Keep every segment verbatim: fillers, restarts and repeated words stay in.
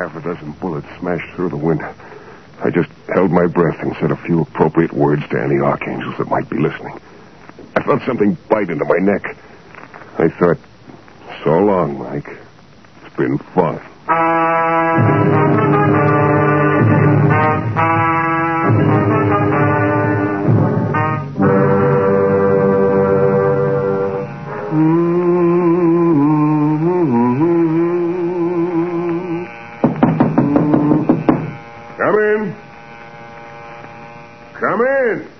half a dozen bullets smashed through the window. I just held my breath and said a few appropriate words to any archangels that might be listening. I felt something bite into my neck. I thought, so long, Mike. It's been fun. Come in. Come in.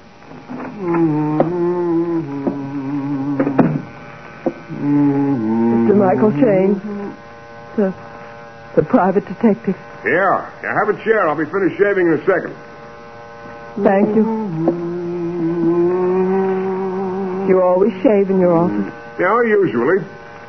Mister Michael Shane, the, the private detective. Yeah. yeah, have a chair. I'll be finished shaving in a second. Thank you. You always shave in your office? Yeah, usually.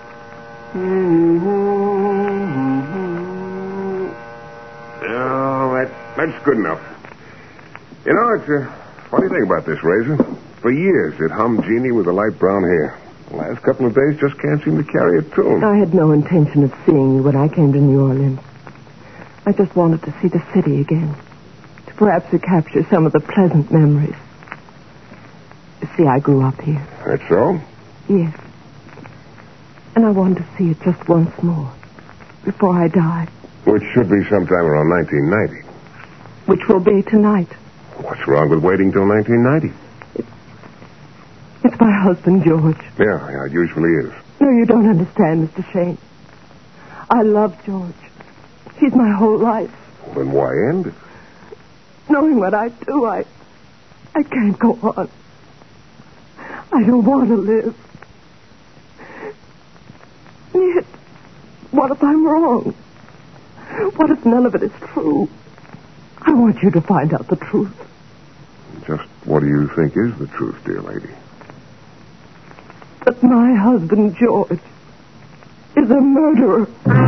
Oh, that, that's good enough. You know, it's a funny thing about this razor. For years, it hummed Jeannie with the light brown hair. The last couple of days just can't seem to carry a tune. I had no intention of seeing you when I came to New Orleans. I just wanted to see the city again. To perhaps recapture some of the pleasant memories. You see, I grew up here. That's so? Yes. And I wanted to see it just once more. Before I die. Which should be sometime around nineteen ninety. Which will be tonight. What's wrong with waiting till nineteen ninety? It, it's my husband, George. Yeah, yeah, it usually is. No, you don't understand, Mister Shane. I love George. He's my whole life. Well, then why end it? Knowing what I do, I... I can't go on. I don't want to live. Yet, what if I'm wrong? What if none of it is true? I want you to find out the truth. Just what do you think is the truth, dear lady? That my husband, George, is a murderer.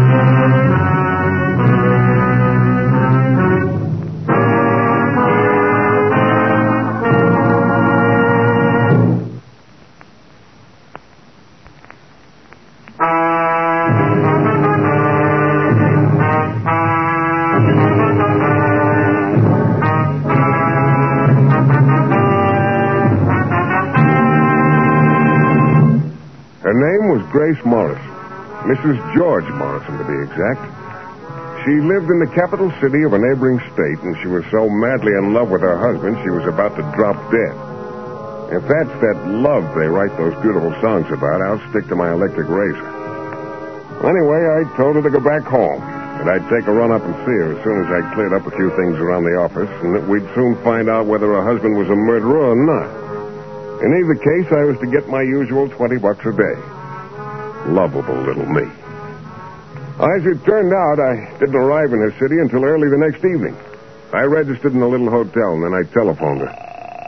Her name was Grace Morrison, Missus George Morrison, to be exact. She lived in the capital city of a neighboring state, and she was so madly in love with her husband she was about to drop dead. If that's that love they write those beautiful songs about, I'll stick to my electric razor. Anyway, I told her to go back home, and I'd take a run up and see her as soon as I'd cleared up a few things around the office, and that we'd soon find out whether her husband was a murderer or not. In either case, I was to get my usual twenty bucks a day. Lovable little me. As it turned out, I didn't arrive in her city until early the next evening. I registered in a little hotel, and then I telephoned her.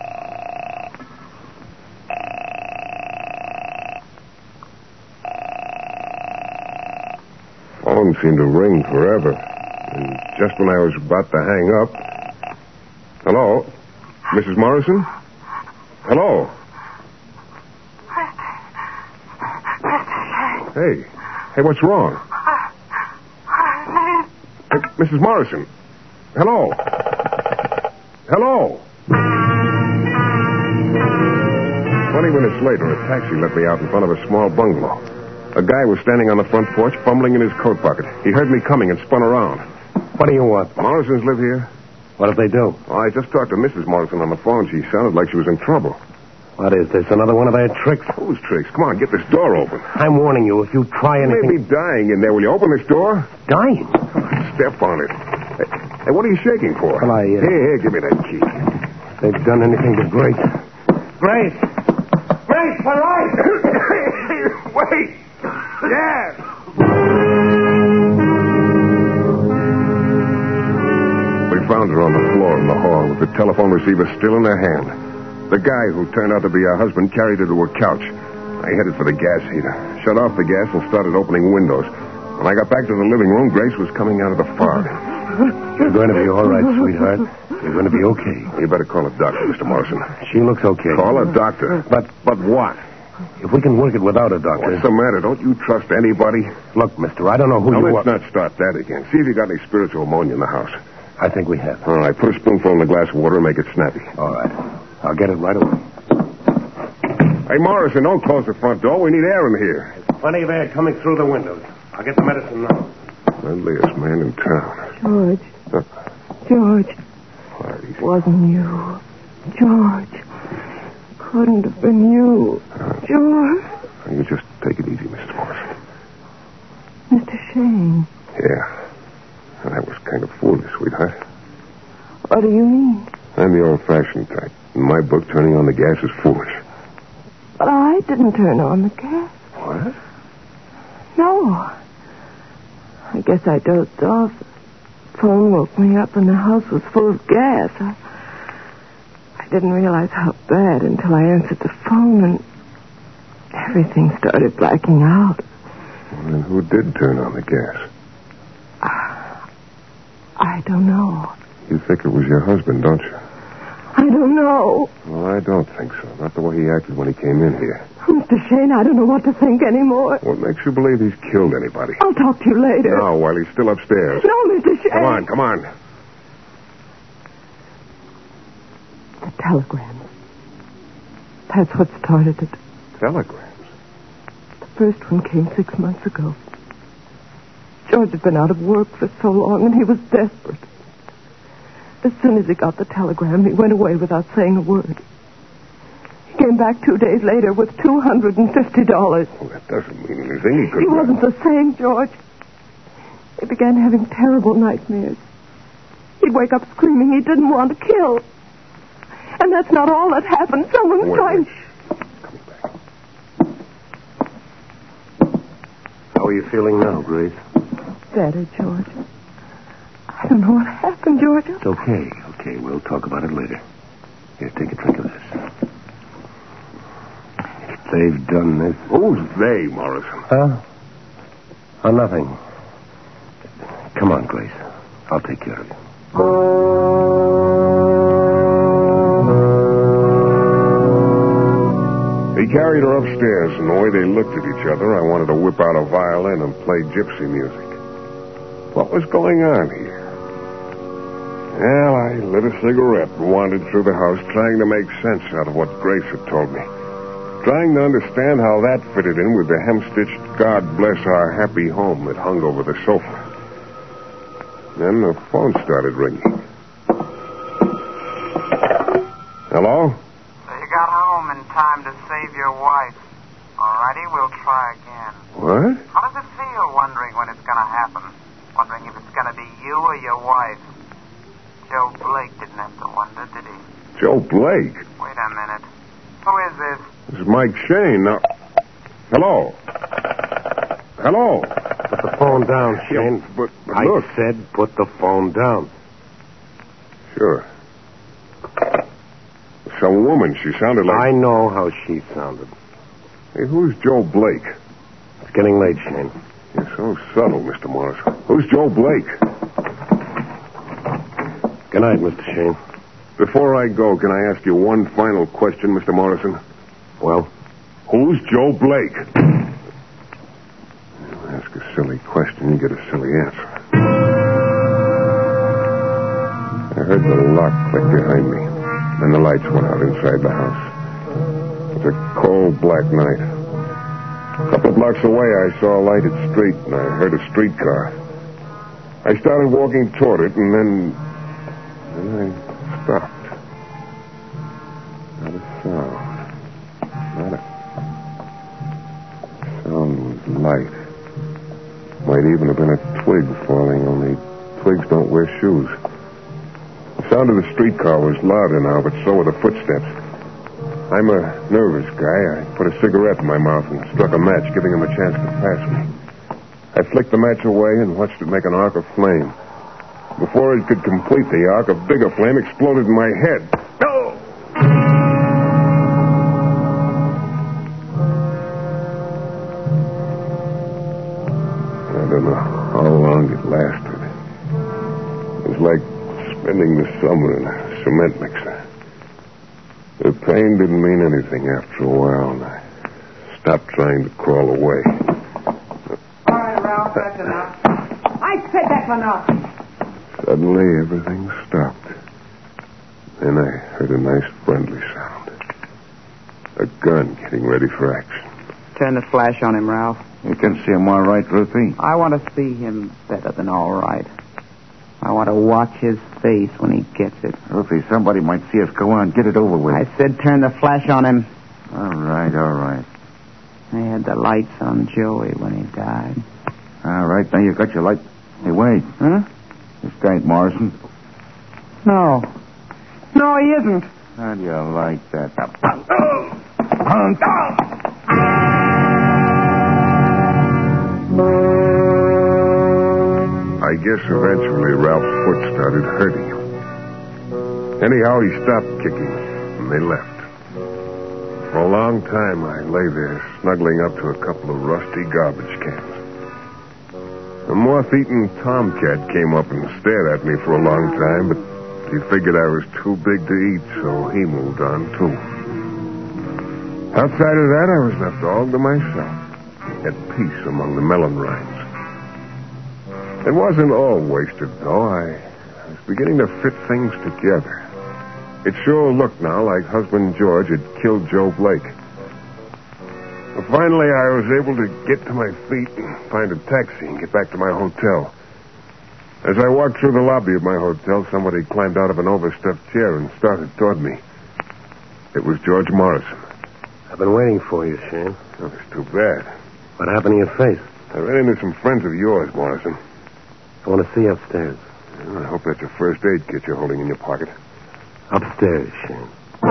Phone seemed to ring forever. And just when I was about to hang up... Hello? Missus Morrison? Hello? Hey. Hey, what's wrong? Hey, Missus Morrison. Hello? Hello? Twenty minutes later, a taxi let me out in front of a small bungalow. A guy was standing on the front porch, fumbling in his coat pocket. He heard me coming and spun around. What do you want? Morrisons live here. What did they do? Oh, I just talked to Missus Morrison on the phone. She sounded like she was in trouble. What is this, another one of their tricks? Whose tricks? Come on, get this door open. I'm warning you, if you try You anything... may be dying in there. Will you open this door? Dying? Step on it. Hey, hey, what are you shaking for? Well, I, uh... Here, here, give me that key. If they've done anything to Grace. Grace! Grace, all right! Wait! Dad! We found her on the floor in the hall with the telephone receiver still in her hand. The guy who turned out to be her husband carried her to a couch. I headed for the gas heater, shut off the gas, and started opening windows. When I got back to the living room, Grace was coming out of the fog. You're going to be all right, sweetheart. You're going to be okay. You better call a doctor, Mister Morrison. She looks okay. Call a doctor. But But what? If we can work it without a doctor... What's the matter? Don't you trust anybody? Look, mister, I don't know who now, you let's are. not start that again. See if you got any spiritual ammonia in the house. I think we have. All right, put a spoonful in a glass of water and make it snappy. All right. I'll get it right away. Hey, Morrison, don't close the front door. We need air in here. There's plenty of air coming through the windows. I'll get the medicine now. Friendliest man in town. George. Huh? George. All right, easy. Wasn't you. George. Couldn't have been you. George. You just take it easy, Mister Morrison. Mister Shane. Yeah. That was kind of foolish, sweetheart. What do you mean? I'm the old-fashioned type. In my book, turning on the gas is foolish. But I didn't turn on the gas. What? No. I guess I dozed off. The phone woke me up and the house was full of gas. I, I didn't realize how bad until I answered the phone and everything started blacking out. Well, then who did turn on the gas? Uh, I don't know. You think it was your husband, don't you? I don't know. Well, I don't think so. Not the way he acted when he came in here. Mister Shane, I don't know what to think anymore. What makes you believe he's killed anybody? I'll talk to you later. No, while he's still upstairs. No, Mister Shane. Come on, come on. The telegram. That's what started it. Telegrams? The first one came six months ago. George had been out of work for so long, and he was desperate. As soon as he got the telegram, he went away without saying a word. He came back two days later with two hundred fifty dollars. Well, that doesn't mean anything. He could... He wasn't the same, George. He began having terrible nightmares. He'd wake up screaming he didn't want to kill. And that's not all that happened. Someone was Wait, trying... wait. Coming back. How are you feeling now, Grace? Better, George. I don't know what happened, George. It's okay. Okay, we'll talk about it later. Here, take a drink of this. If they've done this... Who's they, Morrison? Huh? Oh, nothing. Come on, Grace. I'll take care of you. He carried her upstairs, and the way they looked at each other, I wanted to whip out a violin and play gypsy music. What was going on here? Well, I lit a cigarette and wandered through the house, trying to make sense out of what Grace had told me. Trying to understand how that fitted in with the hem-stitched God Bless Our Happy Home that hung over the sofa. Then the phone started ringing. Hello? So you got home in time to save your wife. Alrighty, we'll try again. What? How does it feel wondering when it's going to happen? Wondering if it's going to be you or your wife? Joe Blake didn't have to wonder, did he? Joe Blake? Wait a minute. Who is this? This is Mike Shane. Now, hello? Hello? Put the phone down, Shane. Yeah, but, but I look. said put the phone down. Sure. Some woman. She sounded like... I know how she sounded. Hey, who's Joe Blake? It's getting late, Shane. You're so subtle, Mister Morrison. Who's Joe Blake? Good night, Mister Shane. Before I go, can I ask you one final question, Mister Morrison? Well? Who's Joe Blake? You ask a silly question, you get a silly answer. I heard the lock click behind me. Then the lights went out inside the house. It was a cold, black night. A couple of blocks away, I saw a lighted street, and I heard a streetcar. I started walking toward it, and then... then I stopped. Not a sound. Not a... The sound was light. Might even have been a twig falling, only twigs don't wear shoes. The sound of the streetcar was louder now, but so were the footsteps. I'm a nervous guy. I put a cigarette in my mouth and struck a match, giving him a chance to pass me. I flicked the match away and watched it make an arc of flame. Before it could complete the arc, a bigger flame exploded in my head. No! I don't know how long it lasted. It was like spending the summer in a cement mixer. The pain didn't mean anything after a while, and I stopped trying to crawl away. All right, Ralph, that's enough. I said that's enough. Suddenly, everything stopped. Then I heard a nice friendly sound. A gun getting ready for action. Turn the flash on him, Ralph. You can see him all right, Ruthie. I want to see him better than all right. I want to watch his face when he gets it. Ruthie, somebody might see us. Go on, get it over with. I said turn the flash on him. All right, all right. They had the lights on Joey when he died. All right, now you got your light. Hey, wait. Huh? This guy ain't Morrison. No. No, he isn't. How do you like that? I guess eventually Ralph's foot started hurting him. Anyhow, he stopped kicking, and they left. For a long time, I lay there, snuggling up to a couple of rusty garbage cans. A moth-eaten tomcat came up and stared at me for a long time, but he figured I was too big to eat, so he moved on, too. Outside of that, I was left all to myself, at peace among the melon rinds. It wasn't all wasted, though. I, I was beginning to fit things together. It sure looked now like husband George had killed Joe Blake. Well, finally, I was able to get to my feet and find a taxi and get back to my hotel. As I walked through the lobby of my hotel, somebody climbed out of an overstuffed chair and started toward me. It was George Morrison. I've been waiting for you, Shane. Oh, it's too bad. What happened to your face? I ran into some friends of yours, Morrison. I want to see you upstairs. Well, I hope that's a first aid kit you're holding in your pocket. Upstairs, Shane.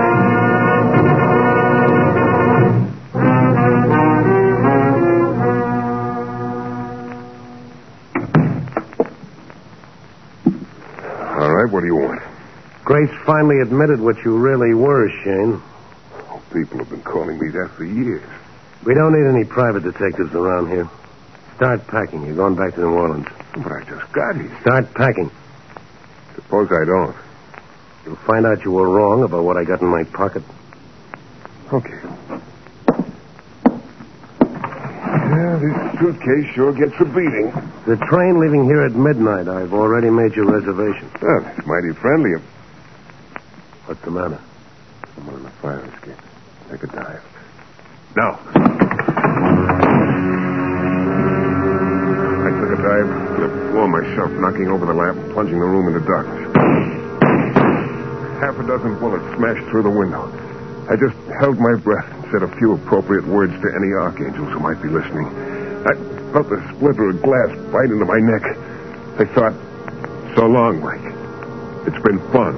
All right, what do you want? Grace finally admitted what you really were, Shane. Oh, people have been calling me that for years. We don't need any private detectives around here. Start packing. You're going back to New Orleans. But I just got here. Start packing. Suppose I don't. You'll find out you were wrong about what I got in my pocket. Okay. Yeah, this suitcase sure gets a beating. The train leaving here at midnight. I've already made your reservation. Well, it's mighty friendly of... What's the matter? Someone on the fire escape. Take a dive. Now. I took a dive, flipped the floor myself, knocking over the lamp and plunging the room into darkness. Half a dozen bullets smashed through the window. I just held my breath and said a few appropriate words to any archangels who might be listening. I felt the splinter of glass bite into my neck. I thought, so long, Mike. It's been fun.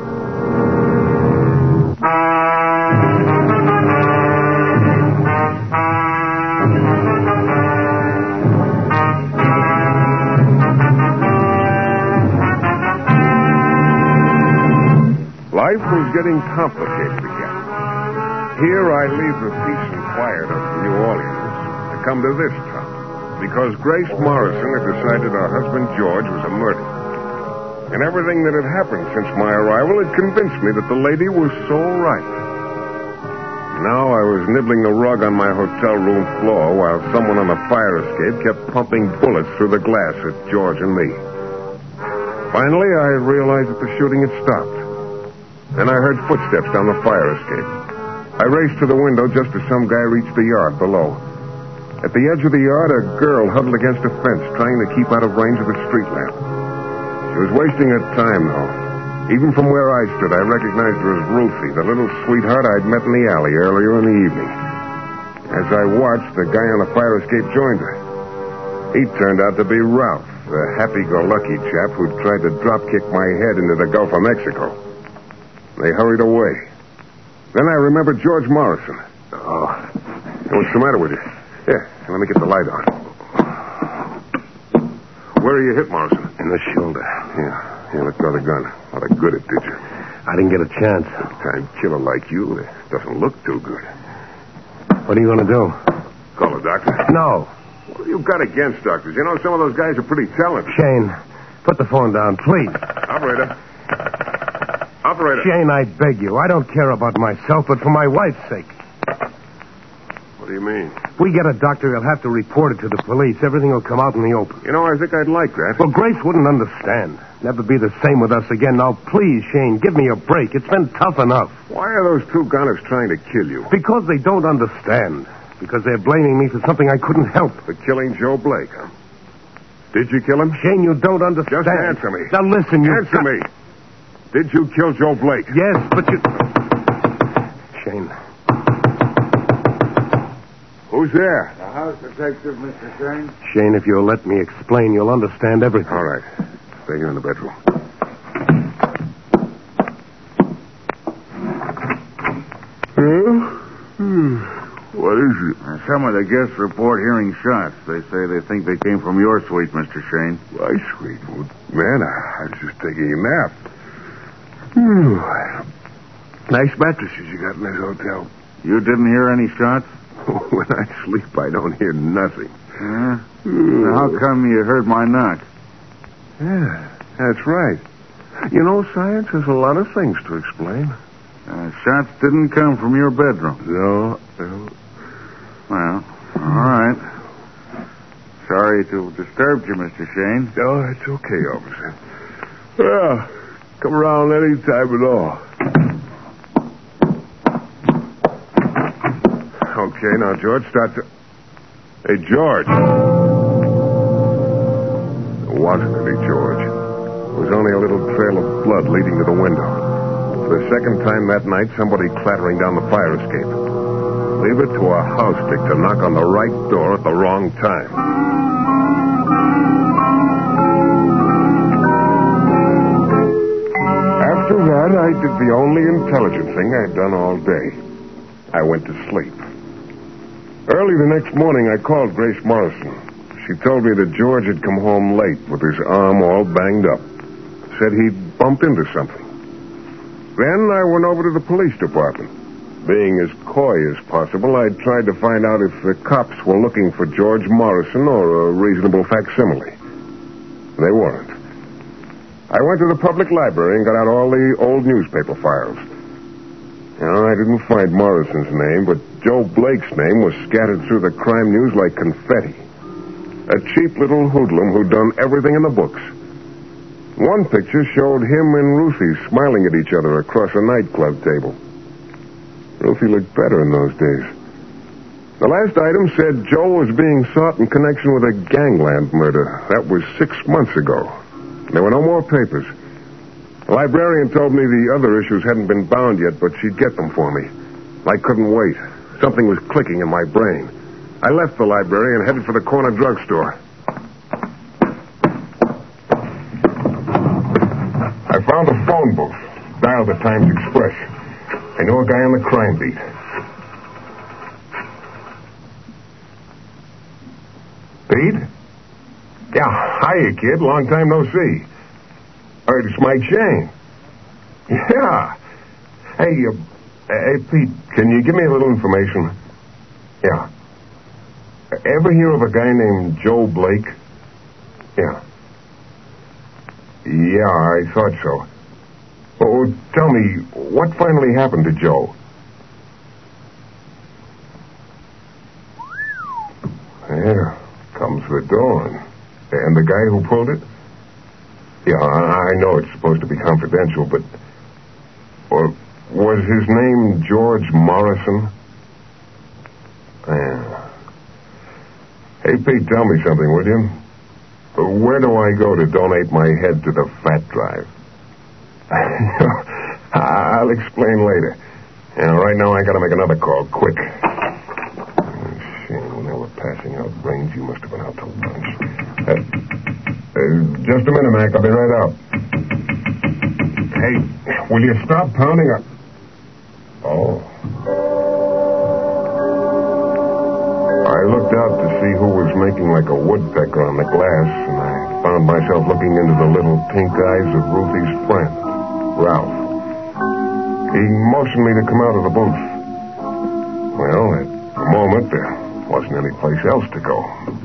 Life was getting complicated again. Here I leave the peace and quiet of New Orleans to come to this town, because Grace Morrison had decided her husband George was a murderer. And everything that had happened since my arrival had convinced me that the lady was so right. Now I was nibbling the rug on my hotel room floor while someone on the fire escape kept pumping bullets through the glass at George and me. Finally, I realized that the shooting had stopped. Then I heard footsteps down the fire escape. I raced to the window just as some guy reached the yard below. At the edge of the yard, a girl huddled against a fence, trying to keep out of range of the street lamp. She was wasting her time, though. Even from where I stood, I recognized her as Ruthie, the little sweetheart I'd met in the alley earlier in the evening. As I watched, the guy on the fire escape joined her. He turned out to be Ralph, the happy-go-lucky chap who'd tried to drop-kick my head into the Gulf of Mexico. They hurried away. Then I remembered George Morrison. Oh. Hey, what's the matter with you? Here, let me get the light on. Where are you hit, Morrison? In the shoulder. Yeah, yeah, let go of the gun. What a good it did you. I didn't get a chance. Time killer like you, it doesn't look too good. What are you going to do? Call a doctor? No. What have you got against doctors? You know, some of those guys are pretty talented. Shane, put the phone down, please. Operator. Operator. Shane, I beg you. I don't care about myself, but for my wife's sake. What are do you mean? If we get a doctor, they'll have to report it to the police. Everything will come out in the open. You know, I think I'd like that. Well, Grace wouldn't understand. Never be the same with us again. Now, please, Shane, give me a break. It's been tough enough. Why are those two gunners trying to kill you? Because they don't understand. Because they're blaming me for something I couldn't help. For killing Joe Blake, huh? Did you kill him? Shane, you don't understand. Just answer me. Now, listen, you... Answer me. Did you kill Joe Blake? Yes, but you... Shane. Who's there? The house detective, Mister Shane. Shane, if you'll let me explain, you'll understand everything. All right. Stay here in the bedroom. Huh? Hmm. What is it? Uh, some of the guests report hearing shots. They say they think they came from your suite, Mister Shane. My sweet. Well, man, I, I was just taking a nap. Hmm. Nice mattresses you got in this hotel. You didn't hear any shots? When I sleep, I don't hear nothing. Yeah? Hmm. How come you heard my knock? Yeah, that's right. You know, science has a lot of things to explain. Uh, shots didn't come from your bedroom. No, no. Well, all right. Sorry to have disturbed you, Mister Shane. No, it's okay, officer. Well, come around any time at all. Okay, now, George, start to... Hey, George. It wasn't any George. It was only a little trail of blood leading to the window. For the second time that night, somebody clattering down the fire escape. Leave it to a house stick to knock on the right door at the wrong time. After that, I did the only intelligent thing I'd done all day. I went to sleep. Early the next morning, I called Grace Morrison. She told me that George had come home late with his arm all banged up. Said he'd bumped into something. Then I went over to the police department. Being as coy as possible, I tried to find out if the cops were looking for George Morrison or a reasonable facsimile. They weren't. I went to the public library and got out all the old newspaper files. You know, I didn't find Morrison's name, but Joe Blake's name was scattered through the crime news like confetti. A cheap little hoodlum who'd done everything in the books. One picture showed him and Ruthie smiling at each other across a nightclub table. Ruthie looked better in those days. The last item said Joe was being sought in connection with a gangland murder. That was six months ago. There were no more papers. The librarian told me the other issues hadn't been bound yet, but she'd get them for me. I couldn't wait. Something was clicking in my brain. I left the library and headed for the corner drugstore. I found a phone booth. Dialed the Times Express. I knew a guy on the crime beat. Pete? Yeah, hiya, kid. Long time no see. Uh, it's Mike Shane. Yeah. Hey, uh, hey, Pete, can you give me a little information? Yeah. Ever hear of a guy named Joe Blake? Yeah. Yeah, I thought so. Oh, tell me, what finally happened to Joe? There comes the dawn. And the guy who pulled it? Yeah, I know it's supposed to be confidential, but... Or was his name George Morrison? Yeah. Hey, Pete, tell me something, will you? Where do I go to donate my head to the fat drive? I'll explain later. Yeah, right now I gotta make another call, quick. Shame, when they were passing out brains, you must have been out to lunch. Uh, uh, just a minute, Mac. I'll be right up. Hey, will you stop pounding up? Oh. I looked out to see who was making like a woodpecker on the glass, and I found myself looking into the little pink eyes of Ruthie's friend, Ralph. He motioned me to come out of the booth. Well, at the moment, there wasn't any place else to go.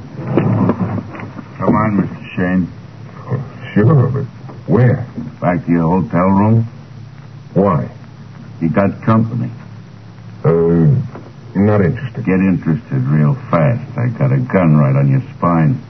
Come on, Mister Shane. Oh, sure, but where? Back to your hotel room. Why? You got company. Uh, Not interested. Get interested real fast. I got a gun right on your spine.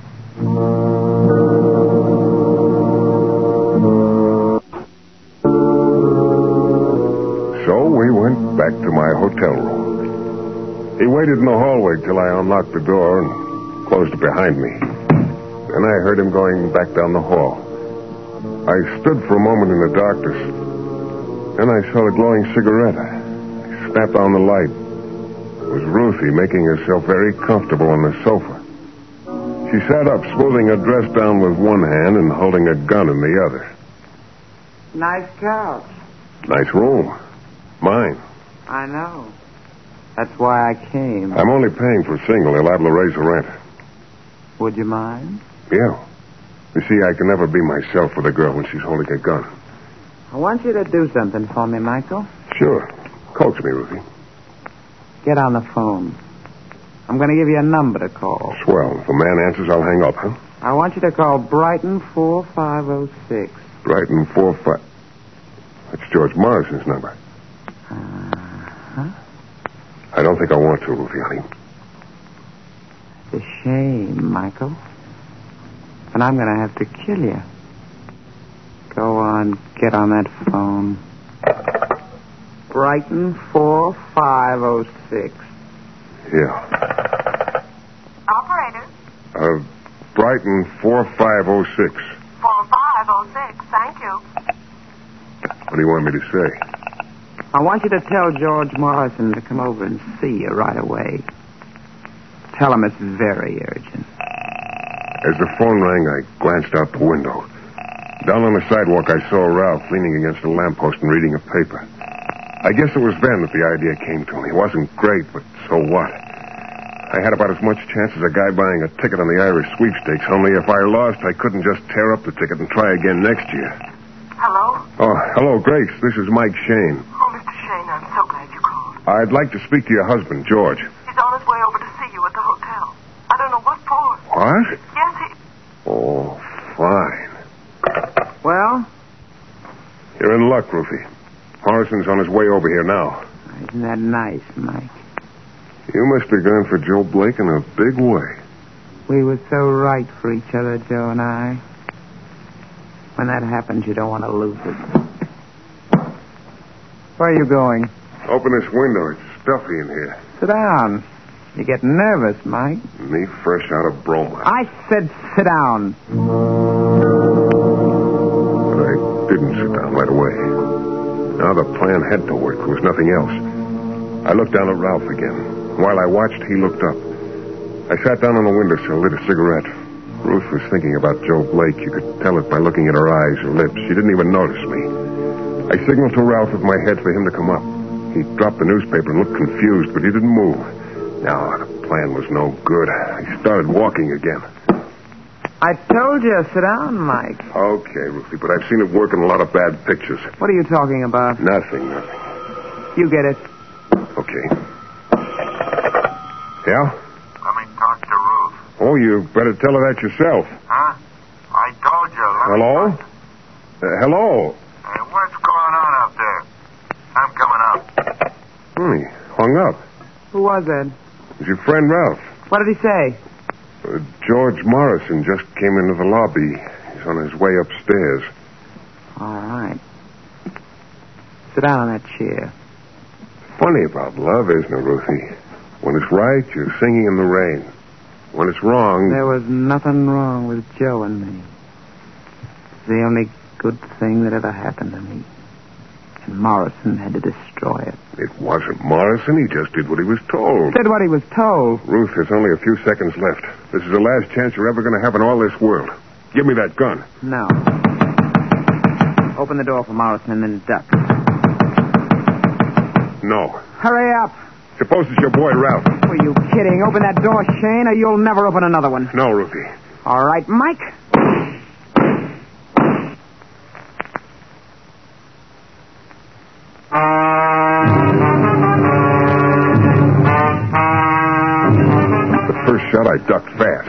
So we went back to my hotel room. He waited in the hallway till I unlocked the door and closed it behind me. Then I heard him going back down the hall. I stood for a moment in the darkness. Then I saw the glowing cigarette. I snapped on the light. It was Ruthie making herself very comfortable on the sofa. She sat up, smoothing her dress down with one hand and holding a gun in the other. Nice couch. Nice room. Mine. I know. That's why I came. I'm only paying for a single. They're liable to raise the rent. Would you mind? Yeah. You see, I can never be myself with a girl when she's holding a gun. I want you to do something for me, Michael. Sure. Coax me, Ruthie. Get on the phone. I'm going to give you a number to call. Swell. If a man answers, I'll hang up, huh? I want you to call Brighton four five oh six. Brighton four five... That's George Morrison's number. Uh-huh. I don't think I want to, Ruthie, honey. It's a shame, Michael. And I'm going to have to kill you. Go on, get on that phone. Brighton four five oh six. Yeah. Operator. Uh, Brighton four five oh six. four five oh six, thank you. What do you want me to say? I want you to tell George Morrison to come over and see you right away. Tell him it's very urgent. As the phone rang, I glanced out the window. Down on the sidewalk, I saw Ralph leaning against a lamppost and reading a paper. I guess it was then that the idea came to me. It wasn't great, but so what? I had about as much chance as a guy buying a ticket on the Irish sweepstakes, only if I lost, I couldn't just tear up the ticket and try again next year. Hello? Oh, hello, Grace. This is Mike Shane. Oh, Mister Shane, I'm so glad you called. I'd like to speak to your husband, George. He's on his way over to see you at the hotel. I don't know what for. What? Yes, he... Oh, fine. Well? You're in luck, Ruthie. Morrison's on his way over here now. Isn't that nice, Mike? You must have gone for Joe Blake in a big way. We were so right for each other, Joe and I. When that happens, you don't want to lose it. Where are you going? Open this window. It's stuffy in here. Sit down. You get nervous, Mike. Me fresh out of bromide. I said sit down. But I didn't sit down right away. Now the plan had to work. There was nothing else. I looked down at Ralph again. While I watched, he looked up. I sat down on the windowsill, lit a cigarette. Ruth was thinking about Joe Blake. You could tell it by looking at her eyes, her lips. She didn't even notice me. I signaled to Ralph with my head for him to come up. He dropped the newspaper and looked confused, but he didn't move. No, the plan was no good. I started walking again. I told you, sit down, Mike. Okay, Ruthie, but I've seen it work in a lot of bad pictures. What are you talking about? Nothing, nothing. You get it. Okay. Yeah? Let me talk to Ruth. Oh, you better tell her that yourself. Huh? I told you. Let me Hello? talk to- Uh, hello? Hey, what's going on out there? I'm coming up. Hmm, he hung up. Who was it? It was your friend Ralph. What did he say? Uh, George Morrison just came into the lobby. He's on his way upstairs. All right. Sit down on that chair. Funny about love, isn't it, Ruthie? When it's right, you're singing in the rain. When it's wrong... There was nothing wrong with Joe and me. It's the only good thing that ever happened to me. And Morrison had to destroy it. It wasn't Morrison. He just did what he was told. Did what he was told. Ruth, there's only a few seconds left. This is the last chance you're ever going to have in all this world. Give me that gun. No. Open the door for Morrison and then duck. No. Hurry up. Suppose it's your boy, Ralph. Are you kidding? Open that door, Shane, or you'll never open another one. No, Ruthie. All right, Mike. The first shot, I ducked fast.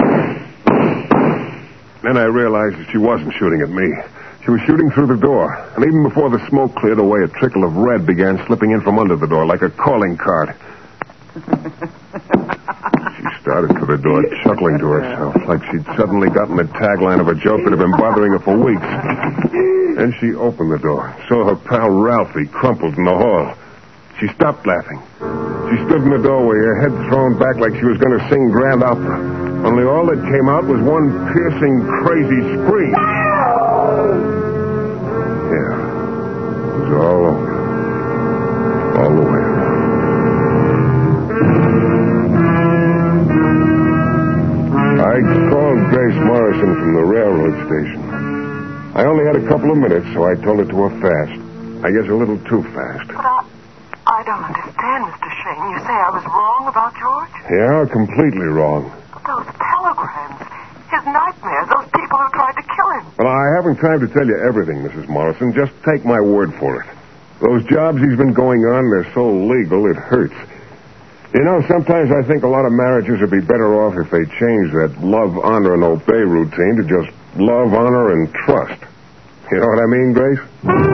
Then I realized that she wasn't shooting at me. She was shooting through the door. And even before the smoke cleared away, a trickle of red began slipping in from under the door like a calling card. She started for the door, chuckling to herself, like she'd suddenly gotten the tagline of a joke that had been bothering her for weeks. Then she opened the door, saw her pal Ralphie crumpled in the hall. She stopped laughing. She stood in the doorway, her head thrown back like she was going to sing grand opera. Only all that came out was one piercing, crazy scream. Yeah, it was all over. All the way around. I called Grace Morrison from the railroad station. I only had a couple of minutes, so I told it to her fast. I guess a little too fast. But I, I don't understand, Mister Shane. You say I was wrong about George? Yeah, completely wrong. But those telegrams, his nightmares, those people who tried to kill him. Well, I haven't time to tell you everything, Missus Morrison. Just take my word for it. Those jobs he's been going on, they're so legal, it hurts. You know, sometimes I think a lot of marriages would be better off if they changed that love, honor, and obey routine to just love, honor, and trust. You know what I mean, Grace?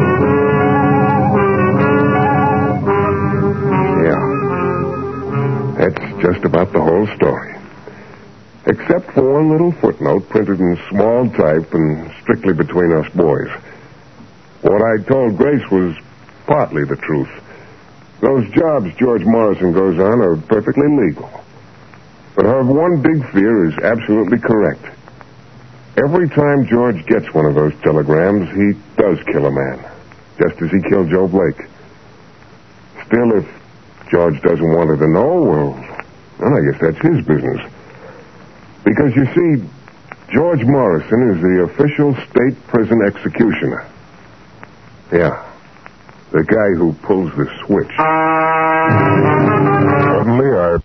Yeah. That's just about the whole story. Except for one little footnote printed in small type and strictly between us boys. What I told Grace was partly the truth. Those jobs George Morrison goes on are perfectly legal. But her one big fear is absolutely correct. Every time George gets one of those telegrams, he does kill a man, just as he killed Joe Blake. Still, if George doesn't want her to know, well, well, I guess that's his business. Because, you see, George Morrison is the official state prison executioner. Yeah. The guy who pulls the switch. Suddenly, our